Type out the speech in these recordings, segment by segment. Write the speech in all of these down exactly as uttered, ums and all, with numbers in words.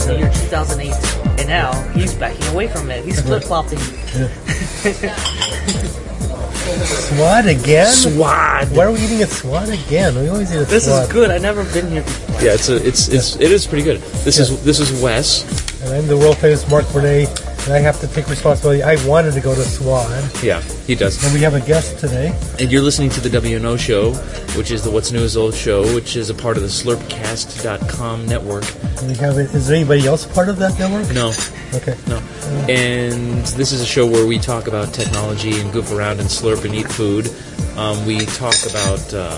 in the year two thousand eight, and now he's backing away from it. He's flip-flopping. Swat again? Swat. Why are we eating a swat again? We always eat a This swat. is good. I've never been here before. Yeah, it's a, it's it's it is pretty good. This Yeah. is this is Wes. And I'm the world famous Mark Bernay, and I have to take responsibility. I wanted to go to SWAT, Yeah, he does. and we have a guest today. And you're listening to the W N O show, which is the What's New is Old show, which is a part of the slurpcast dot com network. And we have. Is there anybody else a part of that network? No, Okay. no. And this is a show where we talk about technology and goof around and slurp and eat food. Um, we talk about um,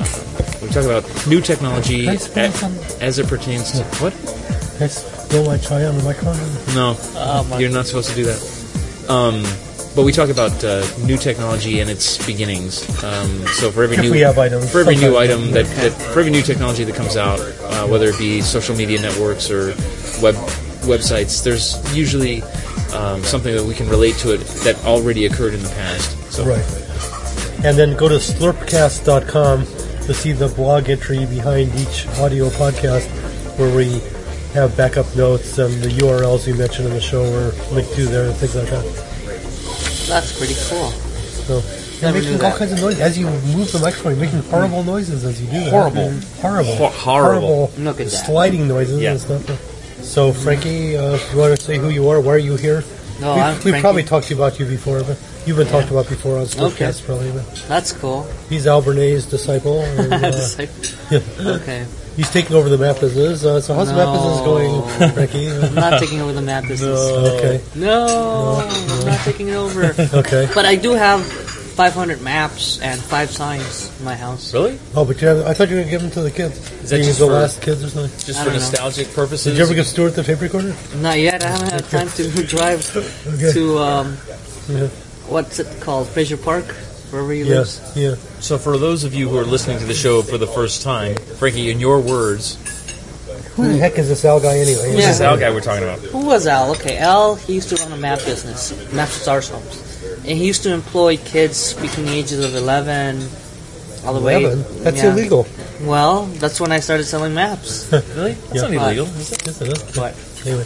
we talk about new technology Can I spill a- some? as it pertains to what? Can I spill my chai on the microphone? No, Oh, my you're not supposed to do that. Um, but we talk about uh, new technology and its beginnings. Um, so for every If new we have items. for every new Sometimes. item that, that for every new technology that comes out, uh, whether it be social media networks or web websites, there's usually um, something that we can relate to it that already occurred in the past. So Right. And then go to slurpcast dot com to see the blog entry behind each audio podcast where we have backup notes and the U R Ls you mentioned in the show are linked to there and things like that. That's pretty cool. So you're Never making knew all that. kinds of noise. As you move the microphone, you're making horrible noises as you do that. Horrible. Horrible. Ho- horrible. Look at that. Sliding noises Yeah. and stuff. So, Frankie, uh, you want to say who you are? Why are you here? No, we, I'm We've Frankie. probably talked about you before, but you've been talked about before on Slurpcast, probably. But That's cool. he's Al Bernay's disciple. And, uh, Just like- yeah. okay. He's taking over the map business. Uh, so how's the map business No. going, Frankie? I'm not taking over the map business. Okay. No, I'm not taking it over. Okay. But I do have five hundred maps and five signs in my house. really, Oh, but you have, I thought you were going to give them to the kids. Is that Being just the for- last kids or something? just I for don't know. nostalgic purposes? Did you ever give Stuart the tape recorder? Not yet. I haven't had time to drive Okay. to, um, Yeah. what's it called? Fraser Park? Wherever he Yes. lives. Yeah. So for those of you who are listening to the show for the first time, Frankie, in your words, Who the heck is this Al guy anyway? who's Yeah. this Al guy we're talking about? Who was Al? Okay, Al, he used to run a map business, Maps and Stars Homes. And he used to employ kids between the ages of eleven all the way. Eleven? That's yeah. illegal. Well, that's when I started selling maps. Really? That's Yeah. not illegal, is it? Yes, it is. But Anyway,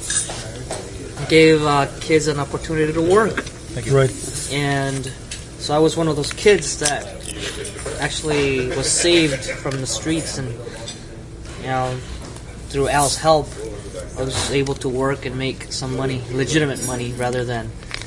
gave uh, kids an opportunity to work. right. And so I was one of those kids that actually was saved from the streets, and you know, through Al's help, I was able to work and make some money, legitimate money, rather than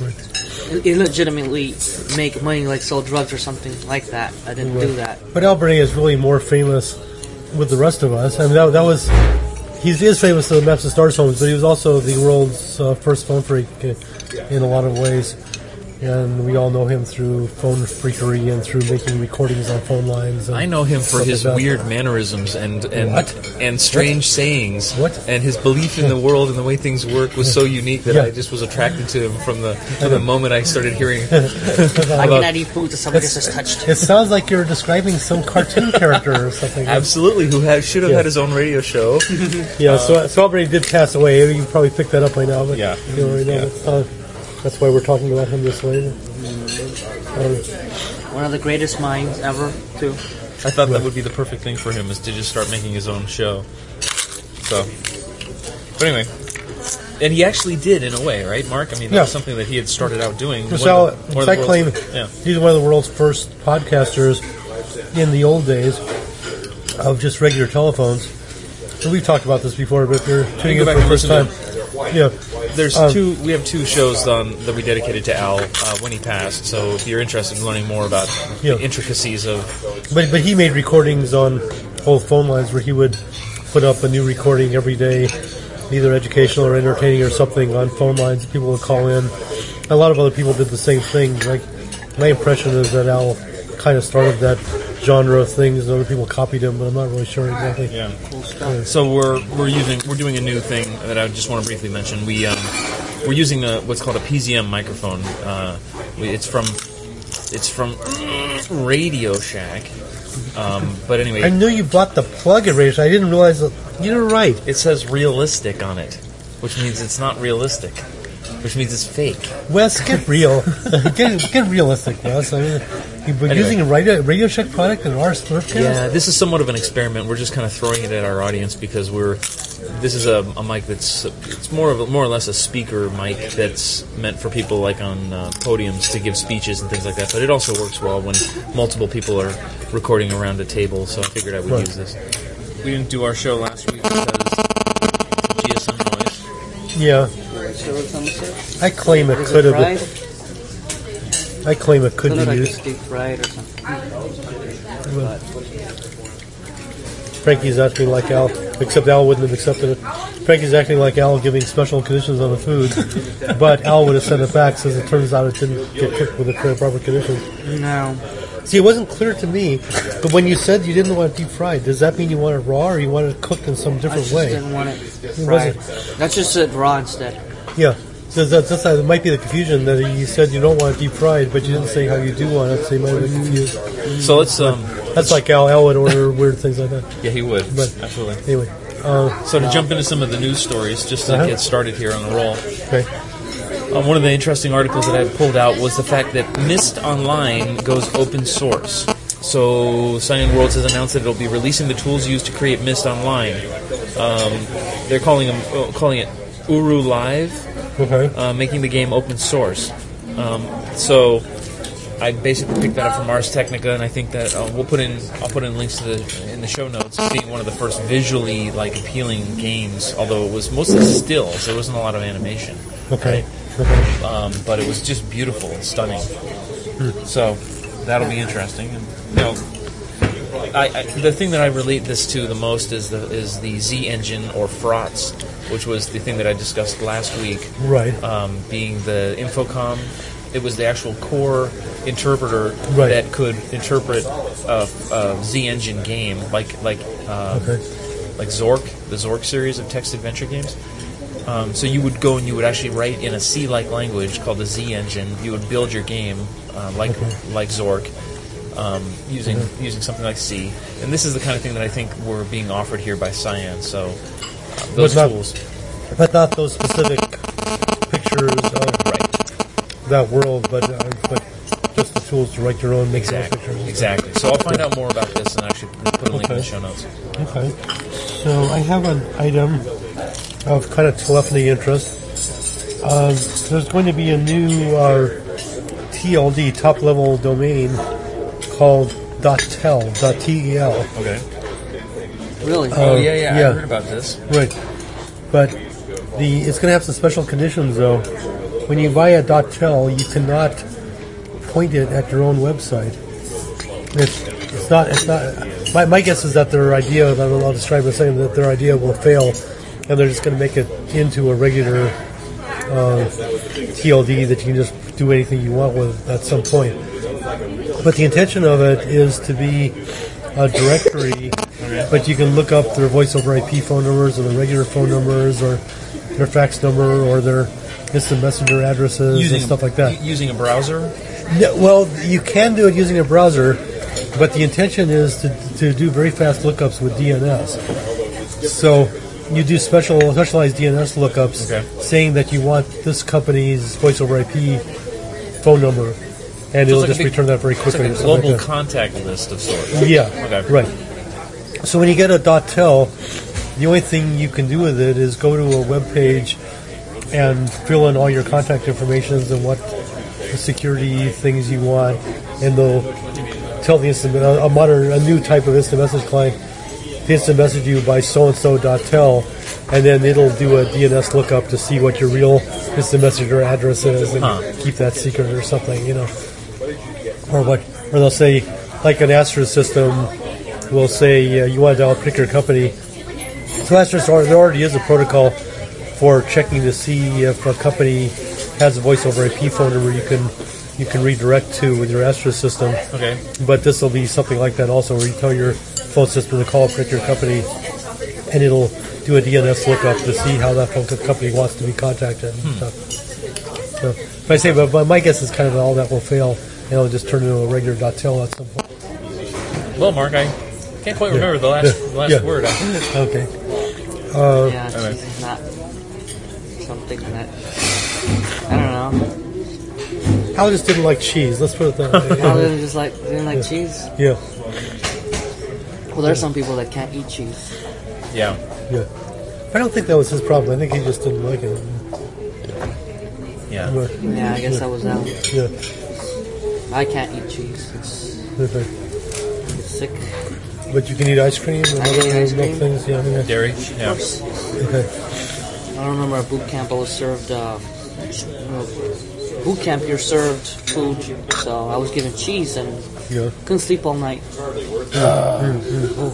illegitimately make money like sell drugs or something like that. I didn't do that. But Al Bernay is really more famous with the rest of us. I mean, that, that was... He is famous to the Maps and Stars homes, but he was also the world's uh, first phone freak uh, in a lot of ways. And we all know him through phone freakery and through making recordings on phone lines. And I know him for stuff his like that. weird mannerisms and and What? and strange sayings. What? And his belief in the world and the way things work was so unique that Yeah. I just was attracted to him from the from the moment I started hearing. I about- cannot eat food that somebody else has touched. It sounds like you're describing some cartoon character or something. Absolutely, who had, should have Yeah. had his own radio show. Yeah, so, so Al Bernay did pass away. You probably picked that up by now. But Yeah. You already know Yeah. that's, uh, that's why we're talking about him this way. Um, One of the greatest minds ever, too. I thought that would be the perfect thing for him, is to just start making his own show. So, but anyway, and he actually did in a way, right, Mark? I mean, that Yeah. was something that he had started out doing. Because One Al, of the- one of the I claim world's- yeah. he's one of the world's first podcasters in the old days of just regular telephones. And we've talked about this before, but if you're tuning go in back for the and first time, listen yeah, There's Um, two. We have two shows on, that we dedicated to Al uh, when he passed. So if you're interested in learning more about Yeah. the intricacies of, but but he made recordings on old phone lines where he would put up a new recording every day, either educational or entertaining or something on phone lines. People would call in. A lot of other people did the same thing. Like my impression is that Al kind of started that genre of things, and other people copied him, but I'm not really sure exactly. yeah. Cool stuff. So we're we're using we're doing a new thing that I just want to briefly mention. We um, we're using a, what's called a P Z M microphone. Uh, we- it's from it's from Radio Shack. Um, but anyway, I knew you bought the plug at Radio. I didn't realize that. You're right. it says realistic on it, which means it's not realistic. which means it's fake. Wes, get real. get, get realistic, Wes. I mean, you've been Anyway. using a Radio, Radio Shack product in our Slurpcast? Yeah, this is somewhat of an experiment. We're just kind of throwing it at our audience because we're. This is a, a mic that's it's more of a, more or less a speaker mic that's meant for people like on uh, podiums to give speeches and things like that. But it also works well when multiple people are recording around a table. So I figured I would Right. use this. We didn't do our show last week because G S M noise. Yeah. So it's on the surface. I claim it Is could it have fried? been. I claim it could Doesn't be look like used. it's deep fried or something. Well, Frankie's acting like Al, except Al wouldn't have accepted it. Frankie's acting like Al giving special conditions on the food, but Al would have sent it back since it turns out it didn't get cooked with the proper conditions. No. See, it wasn't clear to me, but when you said you didn't want it deep fried, does that mean you want it raw or you want it cooked in some I different just way? didn't want it It fried. wasn't- That's just it raw instead. Yeah. So that's, that's, that might be the confusion that you said you don't want it deep fried, but you didn't say how you do want it, so you might have been confused. So let's. Um, That's like Al. Al would order weird things like that. yeah, he would. But- Absolutely. Anyway, uh, So to jump into some of the news stories, just to Uh-huh. get started here on the roll. okay. Um, one of the interesting articles that I pulled out was the fact that Myst Online goes open source. So Cyan Worlds has announced that it'll be releasing the tools used to create Myst Online. Um, they're calling them uh, calling it Uru Live, Okay. uh, making the game open source. Um, so I basically picked that up from Ars Technica, and I think that uh, we'll put in I'll put in links to the in the show notes. Being one of the first visually like appealing games, although it was mostly still, so there wasn't a lot of animation. Okay. Okay. Um, but it was just beautiful and stunning. So that'll be interesting. And you know, I, I, the thing that I relate this to the most is the is the Z engine or Frotz, which was the thing that I discussed last week. Right. Um, being the Infocom, it was the actual core interpreter Right. that could interpret a, a Z engine game, like like um, Okay. like Zork, the Zork series of text adventure games. Um, so you would go and you would actually write in a C-like language called the Z engine. You would build your game uh, like like Zork um, using using something like C. And this is the kind of thing that I think we're being offered here by Cyan. So uh, those But not- tools, But not those specific pictures of right? that world, but uh, but just the tools to write your own make your own Exactly, pictures. exactly. So I'll find out more about this and actually put a link in Okay. the show notes. Okay. So I have an item of kind of telephony interest. Um, there's going to be a new uh, T L D, top-level domain, called .tel, .tel. Okay. Really? Oh yeah, yeah, yeah. I heard about this. Right. But the it's going to have some special conditions, though. When you buy a .tel, you cannot point it at your own website. It's, it's not. It's not. My, my guess is that their idea, that I'll describe it saying that their idea will fail, and they're just going to make it into a regular uh, T L D that you can just do anything you want with at some point. But the intention of it is to be a directory, but you can look up their voice over I P phone numbers or their regular phone numbers or their fax number or their instant messenger addresses and stuff like that. u- using a browser. No, well, you can do it using a browser, but the intention is to, to do very fast lookups with D N S. So you do special specialized D N S lookups Okay. saying that you want this company's voice over I P phone number, and it'll like a just big- return that very It's quickly. like a or something like global that. contact list of sorts. Yeah, Okay. right. So when you get a .tel, the only thing you can do with it is go to a web page and fill in all your contact information and what security things you want, and they'll tell the instant a, a modern, a new type of instant message client to instant message you by so and so .tel, and then it'll do a D N S lookup to see what your real instant messenger address is and Huh. keep that secret or something, you know, or what, or they'll say like an Astra system will say uh, you want to dial a particular company. So Astra, there already is a protocol for checking to see if a company has a voice over I P phone number you can you can redirect to with your Astra system. Okay. But this will be something like that also, where you tell your phone system to call a particular company, and it'll do a D N S lookup to see how that phone company wants to be contacted and Hmm. stuff. So, but I say, but, but my guess is kind of all that will fail, and it'll just turn into a regular .tel at some point. Well, Mark, I can't quite remember the last the last Yeah. word. Okay. yeah, okay. it's not something that I don't know. Al just didn't like cheese. Let's put it that way. Al didn't just like didn't like cheese. Yeah, Well, there's some people that can't eat cheese. Yeah. yeah. I don't think that was his problem. I think he just didn't like it. Yeah. But, Yeah, I guess that was Al. yeah. I can't eat cheese. It's, Okay. it's sick. But you can eat ice cream and I can eat other ice milk cream. things. Yeah, yeah. Dairy. Yeah. Okay. I remember at boot camp I was served. Uh, you know, boot camp, you're served food, so I was given cheese and Yeah. couldn't sleep all night. Oh.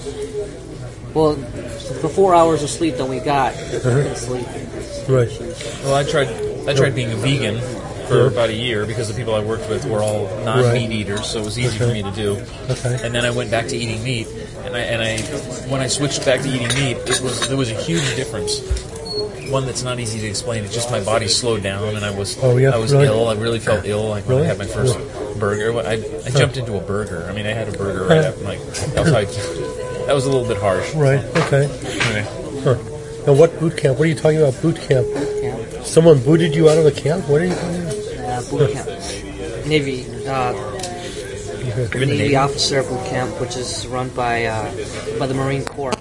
Well, the four hours of sleep that we got, I couldn't sleep. Right. Well, I tried. I tried being a vegan for Yeah. about a year because the people I worked with were all non-meat Right. eaters, so it was easy for Okay. me to do. Okay. And then I went back to eating meat, and I and I when I switched back to eating meat, it was there was a huge difference. One that's not easy to explain. It's just my body slowed down, and I was Oh, yeah? I was Really? ill. I really felt ill. Like when Really? I had my first burger, I, I jumped into a burger. I mean, I had a burger right after. Like that was how I, that was a little bit harsh. Right. Okay. Anyway. Huh. Now, what boot camp? What are you talking about? Boot camp? Camp, Someone booted you out of the camp? What are you talking about? uh, boot camp, Navy, uh, You're in the Navy Navy? officer boot camp, which is run by uh, by the Marine Corps.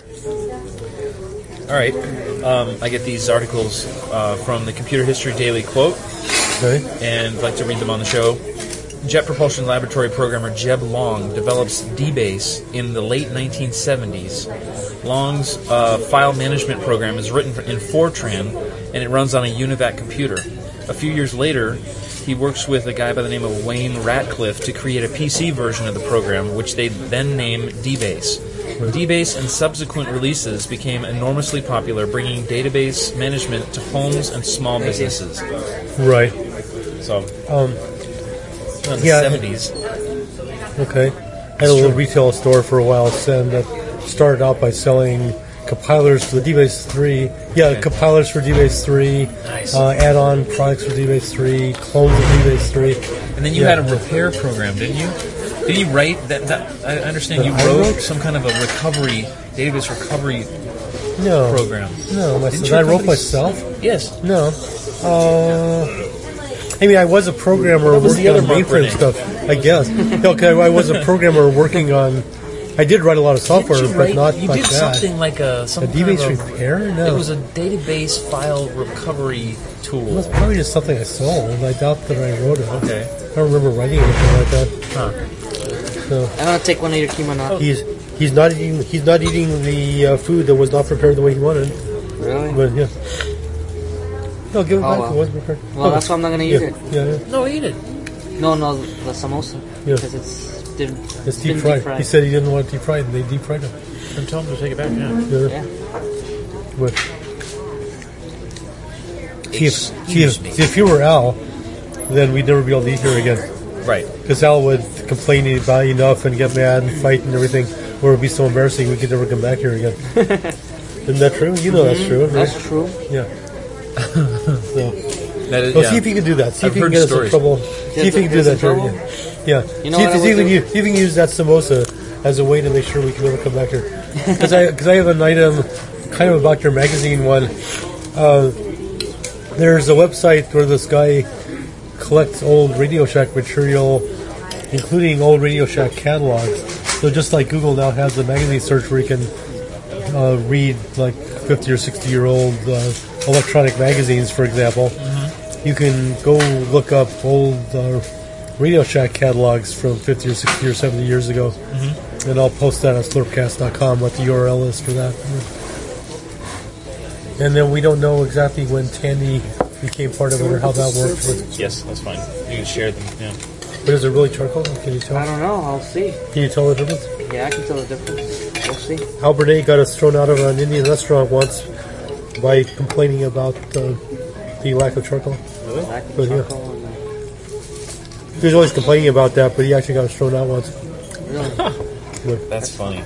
All right. Um, I get these articles uh, from the Computer History Daily Quote, Okay. and I'd like to read them on the show. Jet Propulsion Laboratory programmer Jeb Long develops D-Base in the late nineteen seventies. Long's uh, file management program is written in Fortran, and it runs on a UNIVAC computer. A few years later, he works with a guy by the name of Wayne Ratcliffe to create a P C version of the program, which they then name D-Base. D-Base and subsequent releases became enormously popular, bringing database management to homes and small businesses. Right. So, Um, in the Yeah. seventies. okay. I had a little retail store for a while, and that started out by selling compilers for the D-Base three. Yeah, Okay. compilers for D-Base three. Nice. Uh, add-on products for D-Base three. Clones of D-Base three. And then you Yeah. had a repair program, didn't you? Did you write that? that I understand That you I wrote, wrote? some kind of a recovery database recovery No. program. No. My, Didn't did your I wrote company- myself? Yes. No. Uh, I mean, I was a programmer That was working the other on Mark mainframe Renee. stuff, I guess. Okay, I was a programmer working on. I did write a lot of software, Didn't you but write- not you like did that. something like a some A kind D-Base of a- repair? No. It was a database file recovery It tool. was probably just something I sold. I doubt that I wrote it. Okay. I don't remember writing anything like that. Huh. So I'm gonna take one of your kimono. he's he's not eating he's not eating the uh, food that was not prepared the way he wanted. Really? But yeah. No, give it Oh, back. well. It wasn't prepared. Well, that's why I'm not gonna eat yeah. it. Yeah, yeah. No, eat it. No, no, the samosa. Yeah. Because it's did, It's been deep fried. He said he didn't want it deep fried, and they deep fried it. Then tell them to take it back. Yeah. Yeah. Yeah. But see if, see, if, see if you were Al, then we'd never be able to eat here again. Right. Because Al would complain about enough and get mad and fight and everything, or it would be so embarrassing we could never come back here again. Isn't that true? You know that's true, right? That's true. Yeah. So, That is, well, yeah. see if you can do that. See I've if you can heard get us in stories. trouble. See if you can do Get us in that, Jerry. trouble? Yeah. You know see what if, I see if would you, do? see if you can use that samosa as a way to make sure we can never come back here. Because I, cause I have an item kind of about your magazine one. Uh, there's a website where this guy collects old Radio Shack material, including old Radio Shack catalogs. So just like Google now has a magazine search where you can uh, read like fifty or sixty year old uh, electronic magazines, for example. Mm-hmm. You can go look up old uh, Radio Shack catalogs from fifty or sixty or seventy years ago. Mm-hmm. And I'll post that on slurpcast dot com, what the U R L is for that. And then we don't know exactly when Tandy became part of it or how that worked. But, Yes, that's fine. You can share them. Yeah. but is it really charcoal? Can you tell? I don't know. I'll see. Can you tell the difference? Yeah, I can tell the difference. We'll see. Albert A got us thrown out of an Indian restaurant once by complaining about uh, the lack of charcoal. Black But, yeah. charcoal and- He was always complaining about that, but he actually got us thrown out once. Really? That's funny.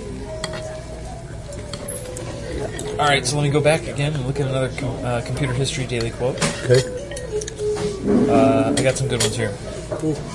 All right, so let me go back again and look at another com- uh, Computer History Daily Quote. Okay. Uh, I got some good ones here.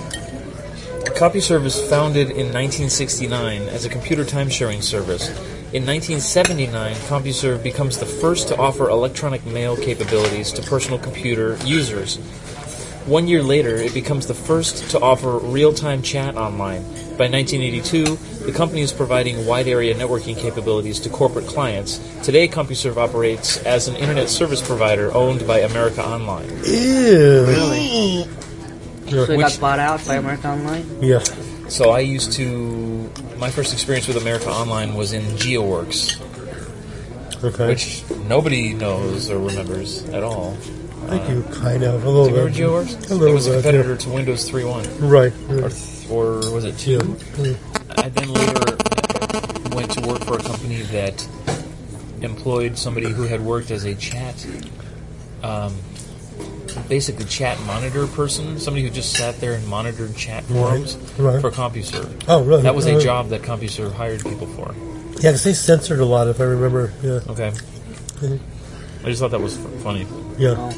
CompuServe was founded in nineteen sixty-nine as a computer time-sharing service. In nineteen seventy-nine, CompuServe becomes the first to offer electronic mail capabilities to personal computer users. One year later, it becomes the first to offer real-time chat online. By nineteen eighty-two, the company is providing wide-area networking capabilities to corporate clients. Today, CompuServe operates as an internet service provider owned by America Online. Ew. Really? So it Which- got bought out by America Online? Yeah. So I used to... My first experience with America Online was in GeoWorks, Okay. which nobody knows or remembers at all. I do kind of a little Do you bit. remember GeoWorks? A little It was a bit, competitor to Windows three point one. Right. Or, Yeah. th- or was it two? Yeah. I then later went to work for a company that employed somebody who had worked as a chat, um, basically chat monitor person, somebody who just sat there and monitored chat forums Right. for CompuServe. Oh, really? That was a Uh, job that CompuServe hired people for. Yeah, because they censored a lot, if I remember. Yeah. Okay. Mhm. I just thought that was f- funny. Yeah. Oh.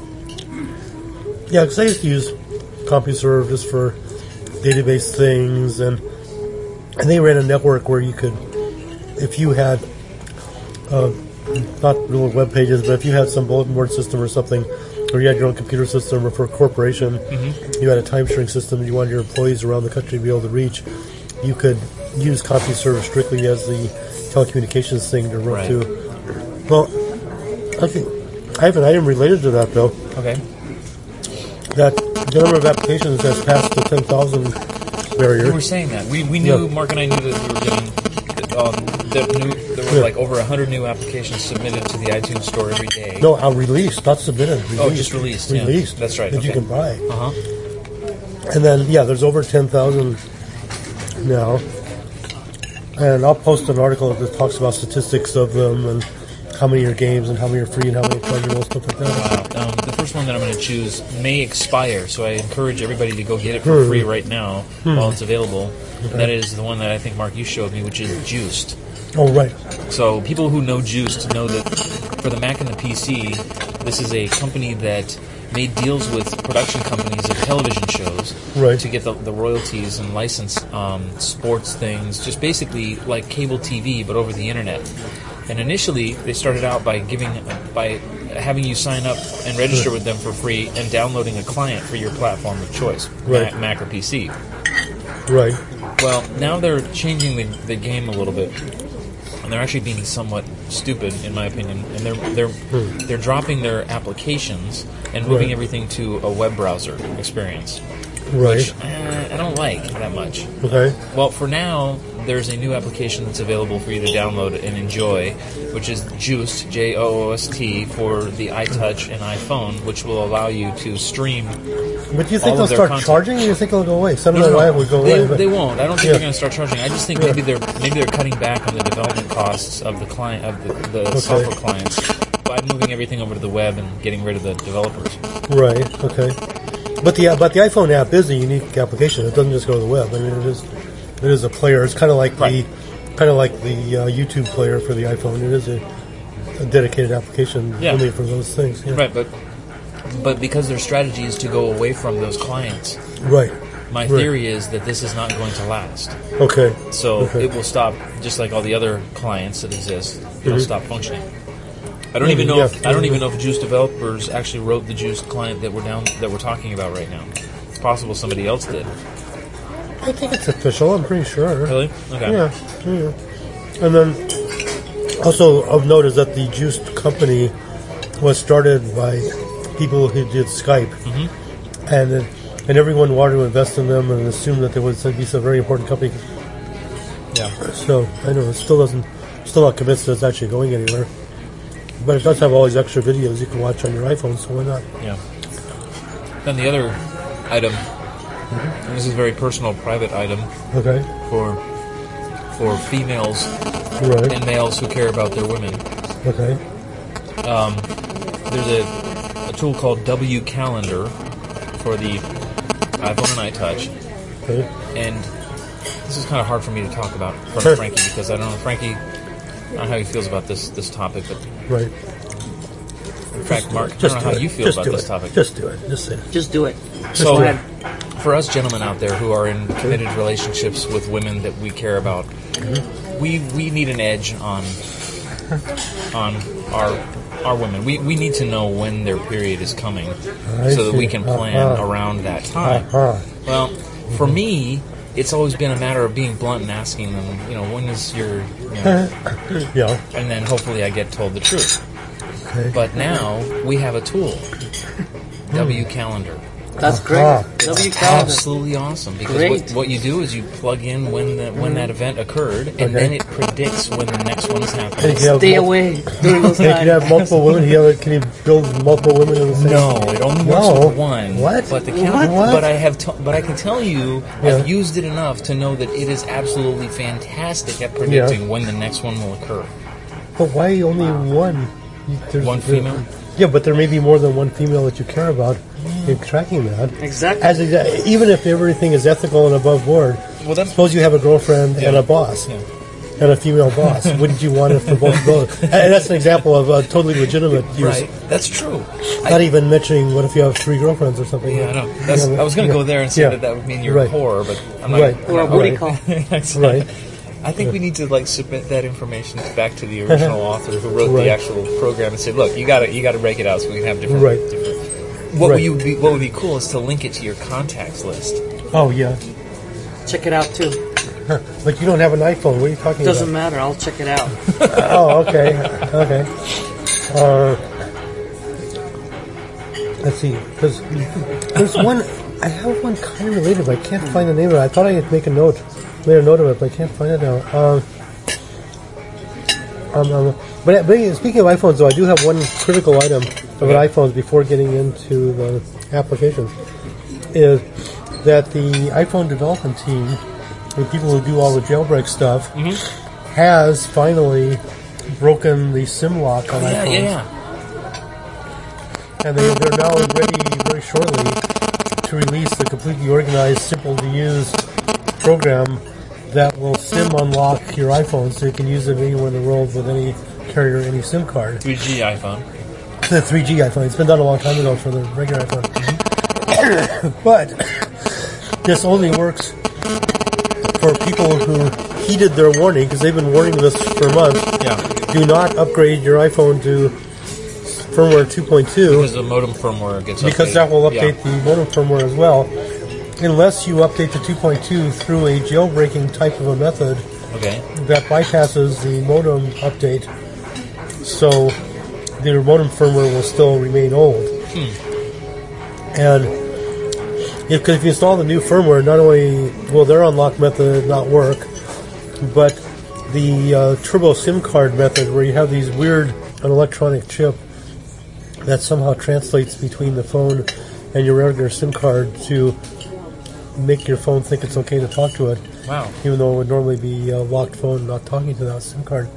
Yeah, because I used to use CompuServe just for database things, and and they ran a network where you could, if you had, uh, not real web pages, but if you had some bulletin board system or something, or you had your own computer system, or for a corporation, Mm-hmm. you had a time sharing system, and you wanted your employees around the country to be able to reach, you could use CompuServe strictly as the telecommunications thing to run Right. to. Well, I think I have an item related to that though. Okay. That the number of applications has passed the ten thousand We barrier. were saying that. We, we knew, Yeah. Mark and I knew that we were getting, um, that new, there were Yeah. like over one hundred new applications submitted to the iTunes store every day. No, uh, released, not submitted. Released. Oh, just released, yeah. Released. That's right, That you okay. can buy. Uh-huh. And then, yeah, there's over ten thousand now. And I'll post an article that talks about statistics of them and how many are games and how many are free and how many are chargeable, stuff like that. Wow. Um, the first one that I'm going to choose may expire, so I encourage everybody to go get it for Hmm. free right now while it's available. And that is the one that I think, Mark, you showed me, which is Juiced. Oh, right. So people who know Juiced know that for the Mac and the P C, this is a company that made deals with production companies of television shows Right. to get the, the royalties and license um, sports things, just basically like cable T V, but over the internet. And initially, they started out by giving, by having you sign up and register with them for free and downloading a client for your platform of choice, Right. Mac, Mac or P C. Right. Well, now they're changing the, the game a little bit, and they're actually being somewhat stupid, in my opinion. And they're they're they're dropping their applications and moving Right. everything to a web browser experience, Right. which uh, I don't like that much. Okay. Well, for now, there's a new application that's available for you to download and enjoy, which is Joost, J O O S T, for the iTouch and iPhone, which will allow you to stream. But do you All think of they'll their start content. charging, or do you think it'll go away? Some of No, the no, live would go they, away. but- they won't. I don't think Yeah. they're going to start charging. I just think Yeah. maybe they're maybe they're cutting back on the development costs of the client of the, the Okay. software clients by moving everything over to the web and getting rid of the developers. Right. Okay. But the but the iPhone app is a unique application. It doesn't just go to the web. I mean, it is it is a player. It's kind of like Right. the kind of like the uh, YouTube player for the iPhone. It is a, a dedicated application Yeah. only for those things. Yeah. Right, but but because their strategy is to go away from those clients, Right. my Right. theory is that this is not going to last. Okay. So Okay. it will stop, just like all the other clients that exist. It'll Mhm. stop functioning. I don't Maybe, even know. yeah, If, I don't maybe. even know if Juice developers actually wrote the Juice client that we're down that we're talking about right now. It's possible somebody else did. I think it's official. I'm pretty sure. Really? Okay. Yeah. Yeah. And then also of note is that the Juiced company was started by people who did Skype, Mm-hmm. and uh, and everyone wanted to invest in them and assumed that they would be some very important company. Yeah. So I know it still doesn't, still not convinced that it's actually going anywhere. But it does have all these extra videos you can watch on your iPhone, so why not? Yeah. Then the other item, and this is a very personal, private item Okay. for for females Right. and males who care about their women. Okay. There's a, a tool called W Calendar for the iPhone and iTouch, Okay. and this is kind of hard for me to talk about in front Sure. of Frankie because I don't know, Frankie, I don't know how he feels about this this topic, but Right. in fact, Mark, I Just don't know do how it. you feel Just about do this it. topic. Just do it. Just say it. Just do it. So, Go ahead. for us gentlemen out there who are in committed relationships with women that we care about, we we need an edge on on our our women. We we need to know when their period is coming, I so that see. we can plan Uh-huh. around that time. Uh-huh. Well, for me, it's always been a matter of being blunt and asking them, you know, when is your, you know, Yeah. and then hopefully I get told the truth. Okay. But now we have a tool, W Calendar. That's great. Ah. W calendar. Absolutely awesome, because Great. what, what you do is you plug in when the, when that event occurred, and Okay. then it predicts when the next one's And happening. if you have Stay mul- away during those and if you times. have multiple women, you have, can you build multiple women in the same? No, it only works No. with one. What? But the What? count, What? but I have, t- but I can tell you, Yeah. I've used it enough to know that it is absolutely fantastic at predicting when the next one will occur. But why only one? You- there's- One there- female? Yeah, but there may be more than one female that you care about in tracking that. Exactly. As exa- even if everything is ethical and above board, Well, that's suppose you have a girlfriend and Yeah. a boss. Yeah. And a female boss. Wouldn't you want it for both of those? And that's an example of a totally legitimate use. right. That's true. Not even mentioning what if you have three girlfriends or something. Yeah, I know. That's, Yeah, I was going to yeah. go there and say Yeah. that that would mean you're Right. poor, but I'm not. Right. I'm Or a not booty going. call. Right. I think we need to like submit that information back to the original author who wrote Right. the actual program and say, "Look, you got to you got to break it out so we can have different." Right. different. What Right. would you be, What would be cool is to link it to your contacts list. Oh, yeah. Check it out too. But you don't have an iPhone. What are you talking Doesn't about? matter. I'll check it out. Oh, okay. Okay. Uh, let's see. There's, there's one. I have one kind of related, but I can't find the name of it. I thought I could make a note, made a note of it, but I can't find it now. Um, um, um, but, but speaking of iPhones, though, I do have one critical item of an iPhone before getting into the applications. Is that the iPhone development team, the people who do all the jailbreak stuff, has finally broken the SIM lock on Yeah, iPhones. yeah, yeah. And they, they're now ready very shortly to release a completely organized, simple to use program that will SIM unlock your iPhone so you can use it anywhere in the world with any carrier, any SIM card. three G iPhone. The three G iPhone. It's been done a long time ago for the regular iPhone. But this only works for people who heeded their warning, because they've been warning this for months. Yeah. Do not upgrade your iPhone to firmware two point two. Because the modem firmware gets Because updated. that will update Yeah. the modem firmware as well, unless you update to two point two through a jailbreaking type of a method Okay. that bypasses the modem update, so the modem firmware will still remain old. And if, 'cause if you install the new firmware, not only will their unlock method not work, but the uh, turbo SIM card method, where you have these weird an electronic chip that somehow translates between the phone and your regular SIM card to make your phone think it's okay to talk to it, Wow. even though it would normally be a locked phone not talking to that SIM card.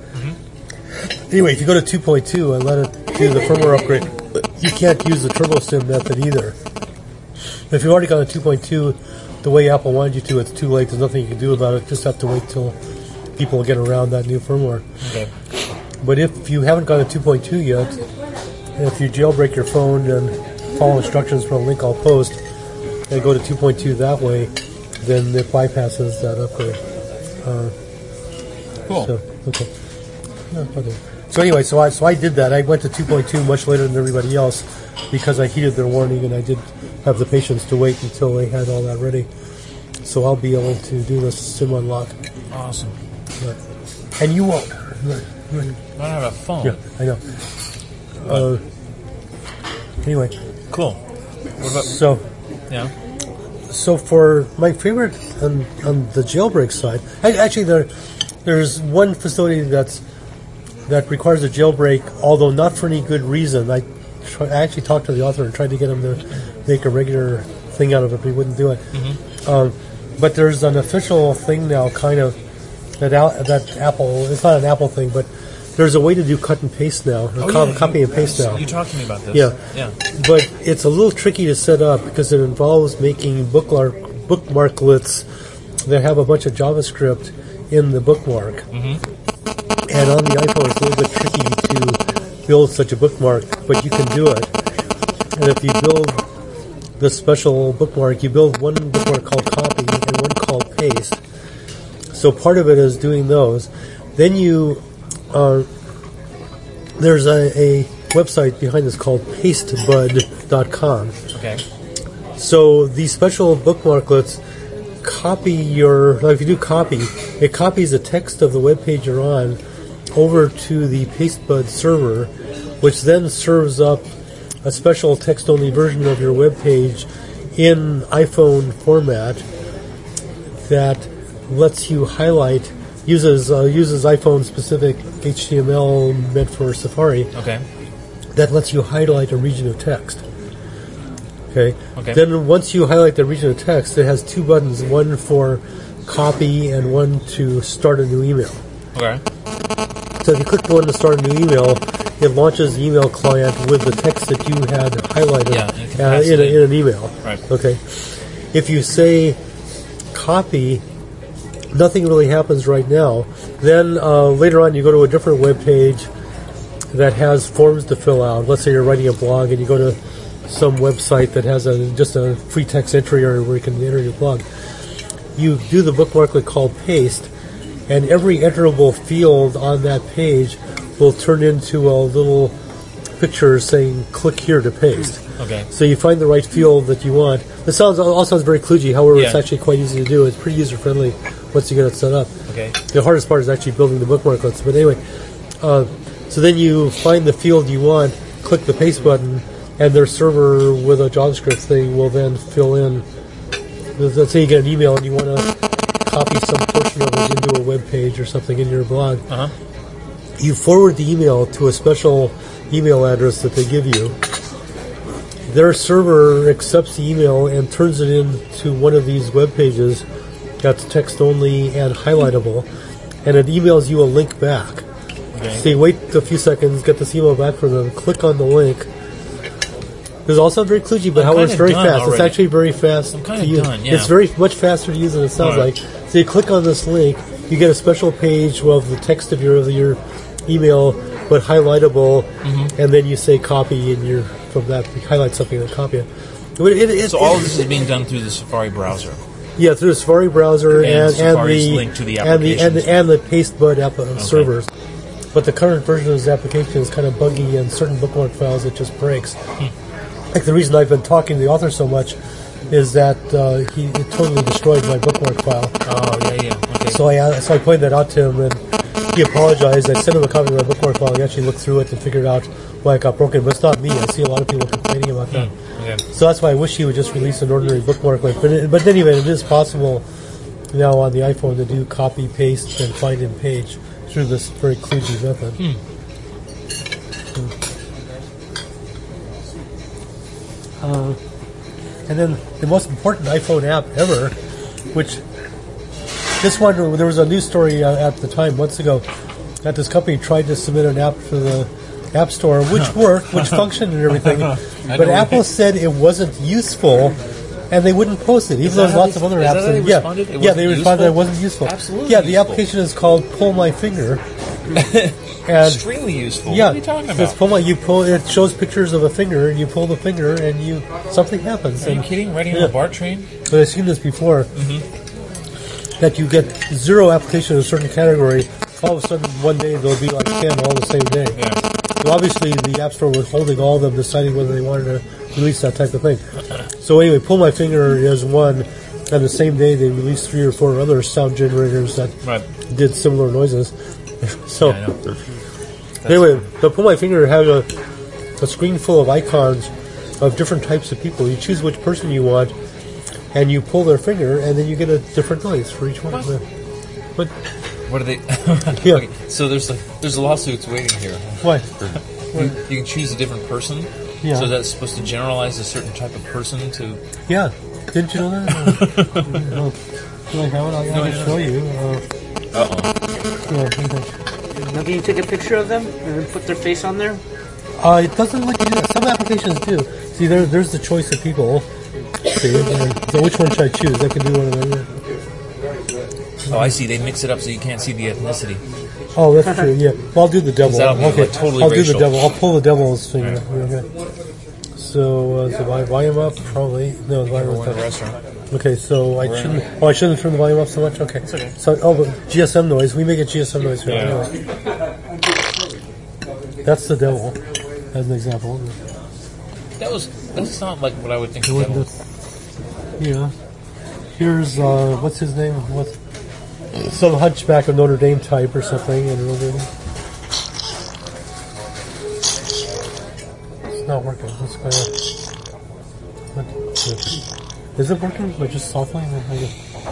Anyway, if you go to two point two and let it do the firmware upgrade, you can't use the turbo SIM method either. If you've already got a two point two the way Apple wanted you to, it's too late. There's nothing you can do about it. Just have to wait till people get around that new firmware. Okay. But if you haven't got a two point two yet, and if you jailbreak your phone and follow instructions from a link I'll post and go to two point two that way, then it bypasses that upgrade. Uh, Cool. so, okay. Yeah, okay. So anyway, so I so I did that. I went to two point two much later than everybody else because I heeded their warning, and I did have the patience to wait until they had all that ready. So I'll be able to do this SIM unlock. Awesome. But, and you won't. Right, right. I don't have a phone. Yeah, I know. Uh, anyway, Cool. What about? so Yeah. so for my favorite on, on the jailbreak side, I, actually there there's one facility that's that requires a jailbreak, although not for any good reason. I try, I actually talked to the author and tried to get him to make a regular thing out of it, but he wouldn't do it. Mm-hmm. Um, but there's an official thing now, kind of that Al, that Apple. It's not an Apple thing, but there's a way to do cut and paste now, or Oh, co- yeah, copy you- and paste now. You talked to me about this. Yeah. Yeah. But it's a little tricky to set up because it involves making bookmark bookmarklets that have a bunch of JavaScript in the bookmark. Mm-hmm. And on the iPhone, it's a little bit tricky to build such a bookmark, but you can do it. And if you build the special bookmark, you build one bookmark called copy and one called paste. So part of it is doing those. Then you, uh, there's a, a website behind this called pastebud dot com. Okay. So these special bookmarklets copy your, like if you do copy, it copies the text of the web page you're on over to the Pastebud server, which then serves up a special text-only version of your web page in iPhone format that lets you highlight, uses uh, uses iPhone-specific H T M L meant for Safari. Okay. That lets you highlight a region of text. Okay. Okay. Then once you highlight the region of text, it has two buttons, one for copy and one to start a new email. Okay. So if you click the one to start a new email, it launches the email client with the text that you had highlighted yeah, uh, in, a, in an email. Right. Okay. If you say copy, nothing really happens right now. Then uh, later on, you go to a different web page that has forms to fill out. Let's say you're writing a blog and you go to some website that has a just a free text entry area where you can enter your blog. You do the bookmarklet called paste, and every enterable field on that page will turn into a little picture saying click here to paste. Okay. So you find the right field that you want. This sounds all sounds very kludgy, however Yeah. it's actually quite easy to do. It's pretty user friendly once you get it set up. Okay. The hardest part is actually building the bookmarklets. But anyway, uh, so then you find the field you want, click the paste button, and their server with a JavaScript thing will then fill in. Let's say you get an email and you want to copy some portion of it into a web page or something in your blog. Uh-huh. You forward the email to a special email address that they give you. Their server accepts the email and turns it into one of these web pages that's text only and highlightable, and it emails you a link back. Okay. So you wait a few seconds, get this email back from them, click on the link. This all sounds very kludgy, but I'm however, it's kinda very done fast. already. It's actually very fast I'm kinda to use. done, yeah. It's very much faster to use than it sounds All right. like. So you click on this link, you get a special page of the text of your of your email, but highlightable, Mm-hmm. and then you say copy, and you're from that you highlight something and copy it. It- it- it- So all it- of this is being done through the Safari browser. Yeah, through the Safari browser And and, and, Safari's the link to the and the and the, applications. and the Pastebud app uh, servers. But the current version of this application is kind of buggy, and certain bookmark files it just breaks. Hmm. Like the reason I've been talking to the author so much is that uh, he it totally destroyed my bookmark file. Oh, yeah, yeah. Okay. So I uh, so I pointed that out to him, and he apologized. I sent him a copy of my bookmark file. He actually looked through it and figured out why it got broken. But it's not me. I see a lot of people complaining about that. Okay. So that's why I wish he would just release an ordinary bookmarklet. But it, but anyway, it is possible now on the iPhone to do copy, paste, and find in page through this very kludgy method. Hmm. Uh, and then the most important iPhone app ever, which this one, there was a news story uh, at the time months ago that this company tried to submit an app for the App Store, which worked, which functioned and everything, but know. Apple said it wasn't useful, and they wouldn't post it, even though that there's how lots they- of other is apps. that how they that- yeah, responded? It yeah, wasn't they responded that it useful? wasn't useful. Absolutely Yeah, the useful. application is called Pull My Finger. And Extremely useful. yeah, What are you talking it's about? pull my, you pull. It shows pictures of a finger, and you pull the finger, and you something happens. Are you And- kidding? Riding yeah. on a BART train? But I've seen this before. Mm-hmm. That you get zero application in a certain category. All of a sudden, one day there'll be like ten all the same day. Yeah. So obviously, the App Store was holding all of them, deciding whether they wanted to release that type of thing. So anyway, Pull My Finger is one, and the same day they released three or four other sound generators that Right. did similar noises. So Yeah, I know. anyway, the Pull My Finger has a, a screen full of icons of different types of people. You choose which person you want, and you pull their finger, and then you get a different noise for each one. What? Yeah. But What are they? Yeah. Okay, so there's like there's lawsuits waiting here. why? You, you can choose a different person. Yeah. So that's supposed to generalize a certain type of person to. Yeah, didn't you know that? uh, do I have it? I'll, I'll show you. Uh, Uh oh. yeah, okay. Now, can you take a picture of them and then put their face on there? Uh, it doesn't let you do that. Some applications do. See, there, there's the choice of people. See, and so which one should I choose? I can do one of them. Oh, I see. They mix it up so you can't see the ethnicity. Oh, that's true. Yeah. Well, I'll do the devil. That'll be, Okay. like, totally I'll racial. do the devil. I'll pull the devil's finger. Okay. So, uh, so if I volume up, probably no. We're Volume in a up. restaurant. Okay, so I We're- shouldn't. Oh, I shouldn't turn the volume up so much. Okay. okay. So, oh, but G S M noise. We make a G S M noise here. Yeah. Anyway. That's the devil, as an example. That was that's not like what I would think. It Of wouldn't devil. have- Yeah. Here's uh, what's his name? What's some Hunchback of Notre Dame type or something? And it's not working. What's going on? What? Is it working? But just softly? Anyway.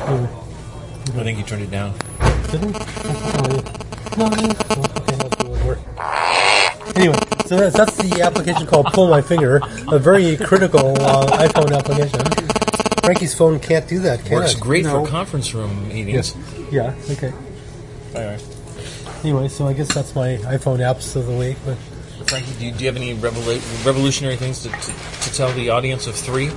I think you turned it down. Did we? No, no, no. Okay, that would work. Anyway, so that's, that's the application called Pull My Finger, a very critical uh, iPhone application. Frankie's phone can't do that, can Works it? great No. for conference room meetings. Yeah, okay. Anyway, Anyway, so I guess that's my iPhone apps of the week. But Frankie, do you, do you have any revela- revolutionary things to, to, to tell the audience of three?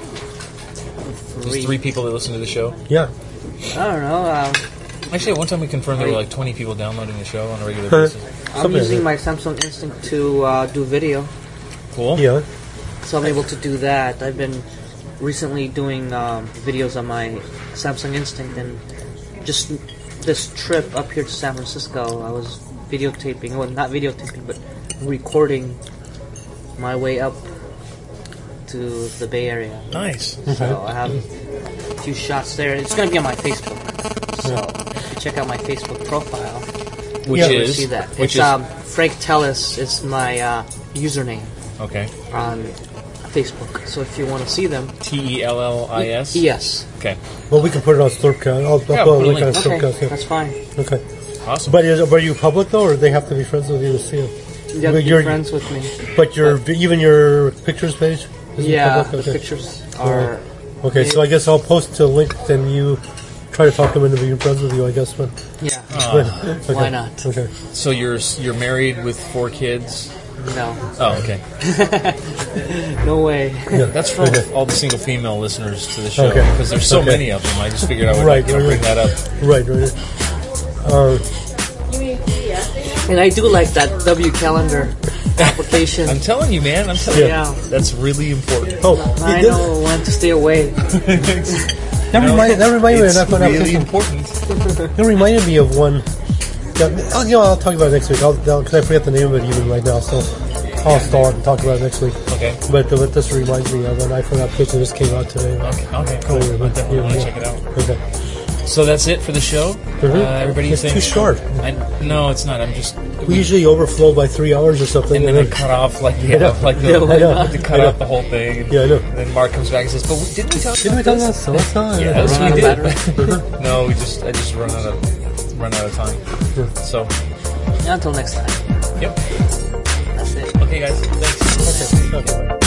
These three people that listen to the show. yeah, I don't know. Um, Actually, at one time we confirmed there were like twenty people downloading the show on a regular basis. I'm Something using like my Samsung Instinct to uh, do video, Cool. yeah. so I'm able to do that. I've been recently doing um, videos on my Samsung Instinct, and just this trip up here to San Francisco, I was videotaping, well, not videotaping, but recording my way up to the Bay Area. Nice. So I have a few shots there. It's going to be on my Facebook. So if you check out my Facebook profile, Which Yeah. you'll is see that. which It's is um, Frank Tellis is my uh, username okay. on Facebook. So if you want to see them, T E L L I S. yes. Okay. Well, we can put it on Slurpcast. I'll, I'll Yeah, put a put a link on link. Okay, Slurpcast. Yeah. that's fine. Okay. Awesome. But is, are you public though, or they have to be friends with you to see it? You have to But be you're- friends with me. But your even your pictures page? Isn't Yeah, public? the Okay. pictures are. Okay, so I guess I'll post a link, then you try to talk them into being friends with you, I guess. But Yeah. okay. Why not? Okay. So you're you're married with four kids. No. Oh, okay. No way. Yeah. That's for all the single female listeners to the show Okay. because there's so Okay. many of them. I just figured I would Right, like, you know, right, bring that up. Right, right. Uh, And I do like that W calendar application. I'm telling you, man. I'm telling Yeah. you. That's really important. oh, I it did- know when to stay away. that reminded that reminded me of It's that one really application. important. It reminded me of one. That, oh, you know, I'll talk about it next week. I'll because I forget the name of it even right now. So I'll stall it and talk about it next week. Okay. But uh, what this reminds me of an iPhone application that just came out today. Okay. Okay. Cool. I definitely want to check it out. Okay. So that's it for the show. Mhm. Uh, everybody, It's think- too short. I, no, it's not. I'm just. We usually overflow by three hours or something. And then they cut off like the know. like the, Yeah, I know. to cut I know. off the whole thing. And Yeah, I know. then Mark comes back and says, "But we, didn't we talk Didn't we about talk this?" about so time? Yes, Run out we of did. No, we just I just run out of run out of time. So, Until next time. yep. That's it. Okay, guys. Thanks. Okay. Okay.